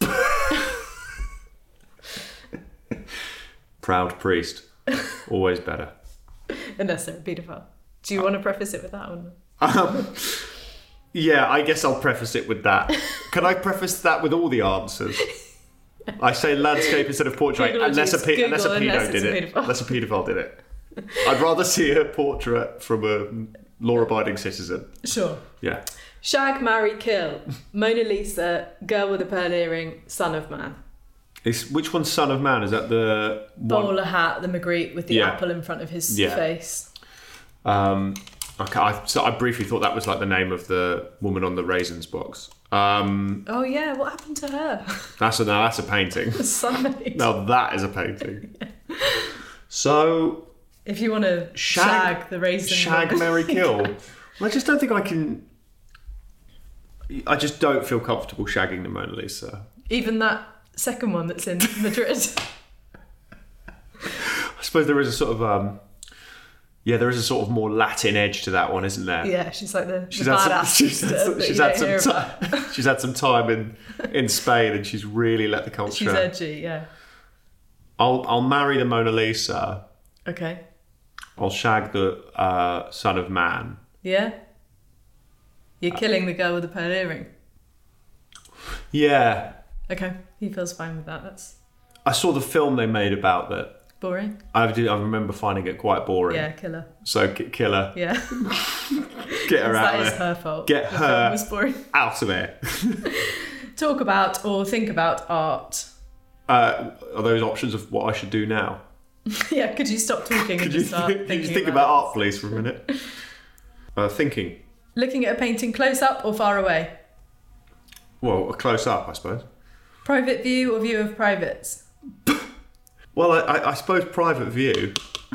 Proud priest. Always better. Unless they're a paedophile. Do you want to preface it with that one? Um, yeah, I guess I'll preface it with that. Can I preface that with all the answers? I say landscape instead of portrait, Google unless a, juice. pe- unless a Google pedo unless did it's a it. paedophile. Unless a paedophile did it. I'd rather see a portrait from a law-abiding citizen. Sure. Yeah. Shag, marry, kill. Mona Lisa, girl with a pearl earring, son of man. Is, which one's Son of Man? Is that the one? Bowler hat, the Magritte with the Yeah. apple in front of his Yeah. face. Um, okay, I, so I briefly thought that was like the name of the woman on the raisins box. Um, Oh yeah, what happened to her? that's a no, that's a painting. Sunmade. Now that is a painting. So If you want to Shag- shag, the raisin. shag, woman. marry, kill. Well, I just don't think I can. I just don't feel comfortable shagging the Mona Lisa. Even that second one that's in Madrid. I suppose there is a sort of um, yeah, there is a sort of more Latin edge to that one, isn't there? Yeah, she's like the, She's the had badass some, she's sister had some, that she's you had don't hear some about. time. She's had some time in in Spain, and she's really let the culture. She's edgy, yeah. I'll I'll marry the Mona Lisa. Okay. I'll shag the uh, Son of Man. Yeah? You're killing the girl with the pearl earring. Yeah, Okay, he feels fine with that. That's I saw the film they made about that. boring. I do. I remember finding it quite boring. Yeah, kill her. So k- kill her. Yeah. Get her out That of is there. her fault. Get The her film was boring. out of there. Talk about or think about art. Uh, are those options of what I should do now? Yeah, could you stop talking and Could you, just start think, thinking could you think about, art, please, for a minute? Uh, thinking. Looking at a painting close up or far away? Well, a close up, I suppose. Private view or view of privates? Well, I, I, I suppose private view.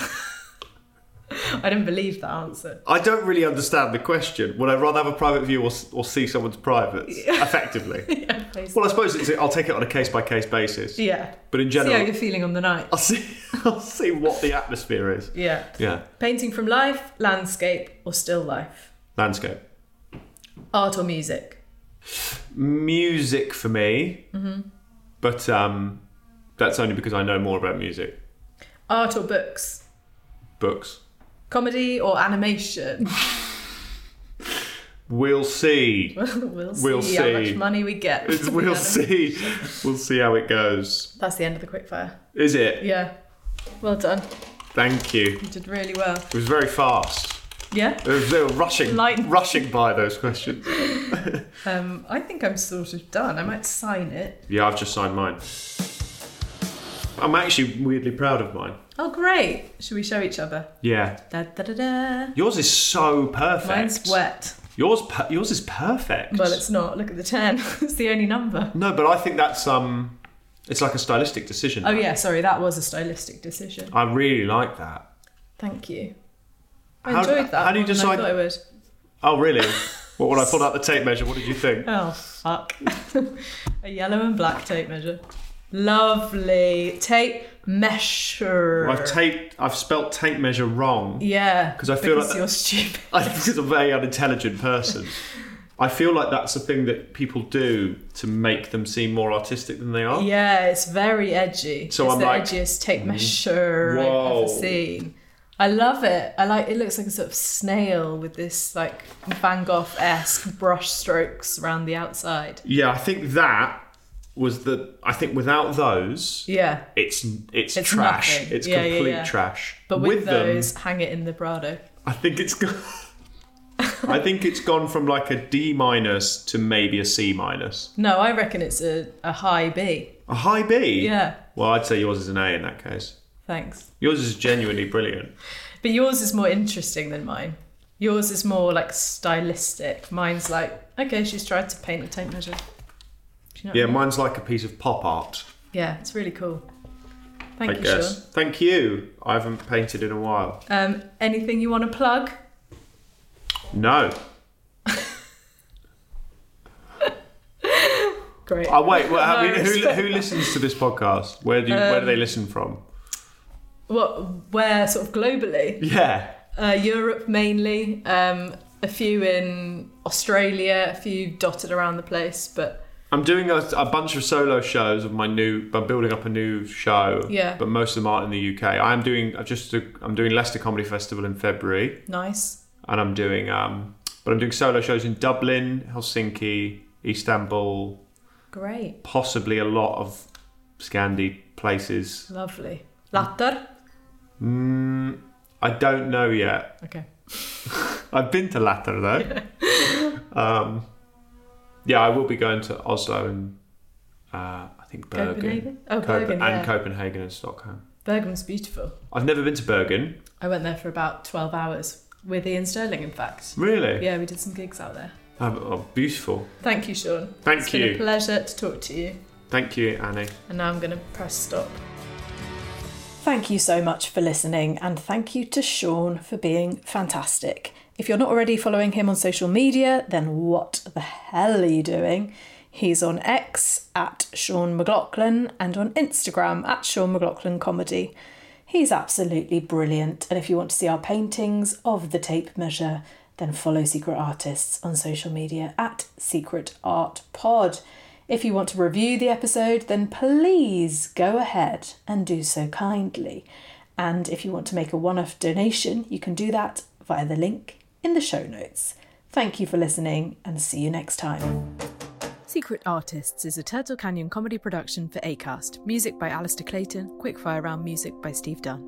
I didn't believe that answer. I don't really understand the question. Would I rather have a private view or, or see someone's privates? Effectively. Yeah, basically. Well, I suppose it's, I'll take it on a case by case basis. Yeah. But in See general, how you're feeling on the night. I'll see. I'll see what the atmosphere is. Yeah. Yeah. Painting from life, landscape, or still life? Landscape. Art or music? Music for me. Mm-hmm. But um, that's only because I know more about music. Art or books? Books. Comedy or animation? We'll see. we'll see We'll how see. much money we get. It's- from we'll the see. We'll see how it goes. That's the end of the quickfire. Is it? Yeah. Well done. Thank you. You did really well. It was very fast. Yeah? They were, they were rushing, Lightning. rushing by those questions. Um, I think I'm sort of done. I might sign it. Yeah, I've just signed mine. I'm actually weirdly proud of mine. Oh, great. Should we show each other? Yeah. Da, da, da, da. Yours is so perfect. Mine's wet. Yours, per- yours is perfect. Well, it's not. Look at the ten. It's the only number. No, but I think that's um, it's like a stylistic decision. Oh, that. yeah. Sorry, that was a stylistic decision. I really like that. Thank you. I How- enjoyed that how do you more than decide- I thought I would. Oh, really? Well, when I pulled out the tape measure, what did you think? Oh, fuck. A yellow and black tape measure. Lovely. Tape measure. I've taped. I've spelt tape measure wrong. Yeah. 'Cause I feel because like that- you're stupid. I think it's a very unintelligent person. I feel like that's a thing that people do to make them seem more artistic than they are. Yeah, it's very edgy. So it's I'm the like, edgiest tape measure I've whoa. ever seen. I love it. I like it. Looks like a sort of snail with this like Van Gogh-esque brush strokes around the outside. Yeah, I think that was the. I think without those, Yeah, it's it's, It's trash. nothing. It's Yeah, yeah, complete yeah. trash. but with, with them, those, hang it in the Prado. I think it's gone. I think it's gone from like a D minus to maybe a C minus. No, I reckon it's a, a high B. A high B. Yeah, Well, I'd say yours is an A in that case. thanks. Yours is genuinely brilliant. But yours is more interesting than mine. Yours is more like stylistic. Mine's like, okay, she's tried to paint a tape measure. Do you know what Yeah, I mean? mine's like a piece of pop art. Yeah, it's really cool. Thank I you, guess. Sean. Thank you. I haven't painted in a while. Um, anything you want to plug? No. Great. Oh wait, well, I No mean, who, respect. who listens to this podcast? Where do you, where do they listen from? What? Where sort of globally? Yeah. Uh, Europe mainly. Um, a few in Australia. A few dotted around the place, but I'm doing a, a bunch of solo shows of my new. I'm building up a new show. Yeah. But most of them aren't in the U K. I'm doing. I've just. I'm doing Leicester Comedy Festival in February. nice. And I'm doing. Um, but I'm doing solo shows in Dublin, Helsinki, Istanbul. Great. Possibly a lot of Scandi places. Lovely. Latter. Mm, I don't know yet. Okay. I've been to Latter though. um, yeah, I will be going to Oslo and uh, I think Bergen. Copenhagen? Oh, Copen- Bergen, yeah. And Copenhagen and Stockholm. Bergen's beautiful. I've never been to Bergen. I went there for about twelve hours with Ian Sterling, in fact. Really? Yeah, we did some gigs out there. Oh, oh, beautiful. Thank you, Sean. Thank it's you. It's been a pleasure to talk to you. Thank you, Annie. And now I'm going to press stop. Thank you so much for listening, and thank you to Sean for being fantastic. If you're not already following him on social media, then what the hell are you doing? He's on X at Sean McLaughlin and on Instagram at Sean McLaughlin Comedy. He's absolutely brilliant, and if you want to see our paintings of the tape measure, then follow Secret Artists on social media at Secret Art Pod. If you want to review the episode, then please go ahead and do so kindly. And if you want to make a one-off donation, you can do that via the link in the show notes. Thank you for listening, and see you next time. Secret Artists is a Turtle Canyon comedy production for Acast. Music by Alistair Clayton, Quickfire Round music by Steve Dunn.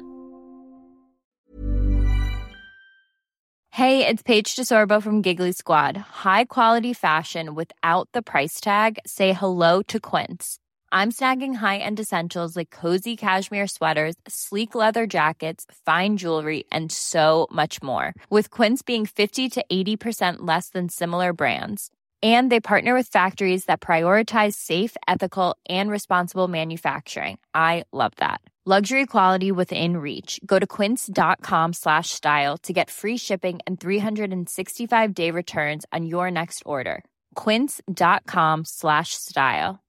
Hey, it's Paige DeSorbo from Giggly Squad. High quality fashion without the price tag. Say hello to Quince. I'm snagging high-end essentials like cozy cashmere sweaters, sleek leather jackets, fine jewelry, and so much more. With Quince being fifty to eighty percent less than similar brands. And they partner with factories that prioritize safe, ethical, and responsible manufacturing. I love that. Luxury quality within reach. Go to quince.com slash style to get free shipping and three sixty-five day returns on your next order. Quince.com slash style.